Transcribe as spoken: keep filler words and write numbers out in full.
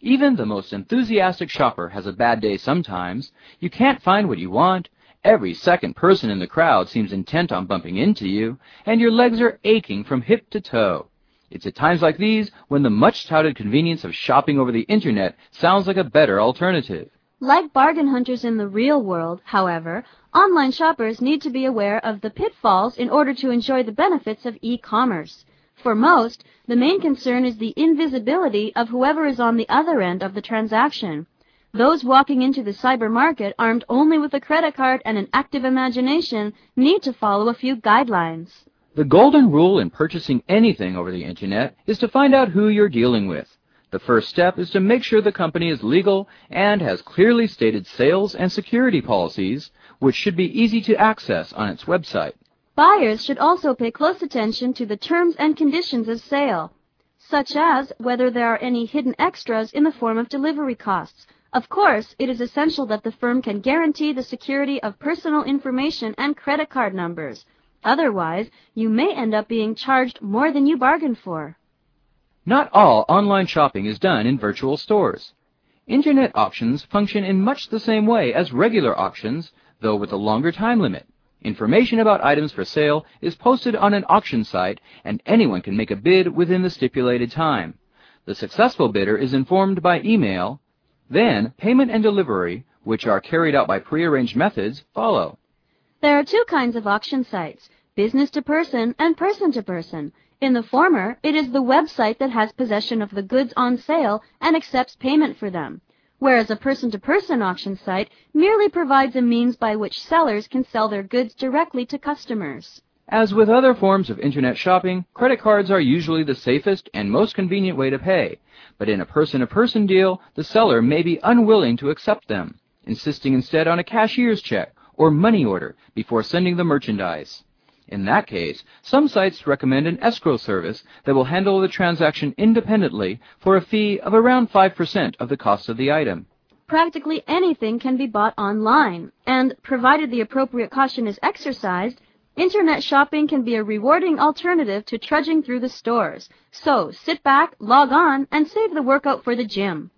Even the most enthusiastic shopper has a bad day sometimes. You can't find what you want. Every second person in the crowd seems intent on bumping into you, and your legs are aching from hip to toe. It's at times like these when the much-touted convenience of shopping over the Internet sounds like a better alternative. Like bargain hunters in the real world, however, online shoppers need to be aware of the pitfalls in order to enjoy the benefits of e-commerce. For most, the main concern is the invisibility of whoever is on the other end of the transaction. Those walking into the cyber market armed only with a credit card and an active imagination need to follow a few guidelines. The golden rule in purchasing anything over the Internet is to find out who you're dealing with. The first step is to make sure the company is legal and has clearly stated sales and security policies, which should be easy to access on its website. Buyers should also pay close attention to the terms and conditions of sale, such as whether there are any hidden extras in the form of delivery costs. Of course, it is essential that the firm can guarantee the security of personal information and credit card numbers. Otherwise, you may end up being charged more than you bargained for. Not all online shopping is done in virtual stores. Internet auctions function in much the same way as regular auctions, though with a longer time limit. Information about items for sale is posted on an auction site, and anyone can make a bid within the stipulated time. The successful bidder is informed by email. Then, payment and delivery, which are carried out by prearranged methods, follow. There are two kinds of auction sites, business-to-person and person-to-person. In the former, it is the website that has possession of the goods on sale and accepts payment for them, whereas a person-to-person auction site merely provides a means by which sellers can sell their goods directly to customers. As with other forms of Internet shopping, credit cards are usually the safest and most convenient way to pay, but in a person-to-person deal, the seller may be unwilling to accept them, insisting instead on a cashier's check or money order before sending the merchandise. In that case, some sites recommend an escrow service that will handle the transaction independently for a fee of around five percent of the cost of the item. Practically anything can be bought online, and provided the appropriate caution is exercised, Internet shopping can be a rewarding alternative to trudging through the stores. So sit back, log on, and save the workout for the gym.